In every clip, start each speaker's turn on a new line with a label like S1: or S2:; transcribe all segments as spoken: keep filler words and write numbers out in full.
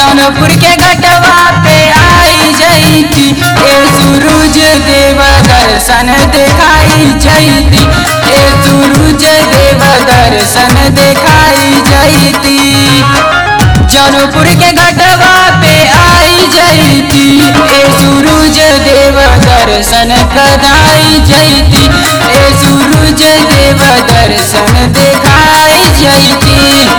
S1: जौनपुर के घटवा पे आई जैती, ए सूरज देव दर्शन दिखाई जैती, ए सूरज देव दर्शन दिखाई जैती। जौनपुर के घटवा पे आई जैती, ए सूरज देव दर्शन कराई जैती, ए सूरज देव दर्शन दिखाई जैती।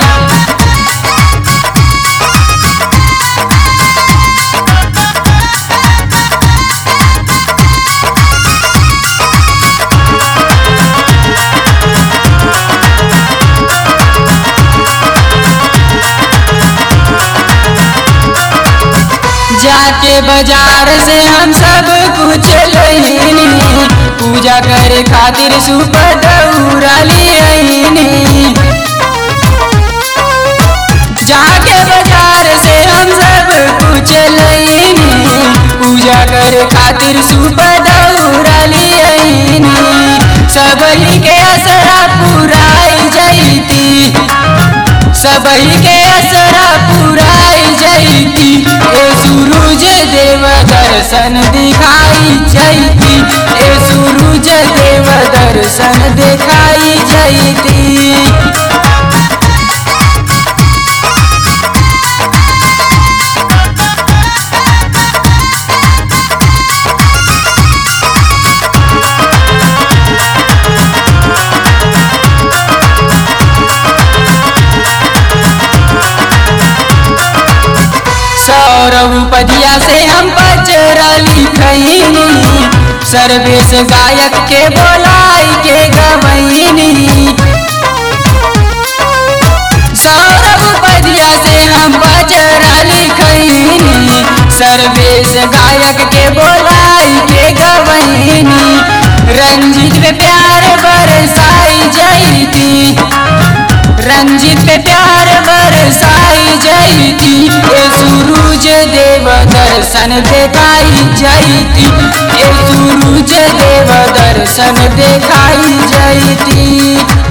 S1: जाके बाजार से हम सब कुछ लईनी, पूजा करे खातिर सुपर दौरा लियानी। जाके बाजार से हम सब कुछ लईनी, पूजा करे खातिर सुपर दौरा लियानी। सबही के असरा पुराई जैती, सबही के असरा पुराई जैती, ए सूरज देव दर्शन दिखाई जैती, ए सूरज देव दर्शन दिखाई जैती। सौरभ पदिया से हम पचरा लिखनी, सर्वेश गायक के बोलाई के गवैनी। सौरभ पदिया से हम पचरा लिखनी, सर्वेश गायक के बोलाई के गवैनी। रंजीत पे प्यार बरसाई जैती, रंजीत पे प्यार बरसाई जैती, ए सूरज देव दर्शन दिखाई जैती, ए सूरज देव दर्शन दिखाई जैती।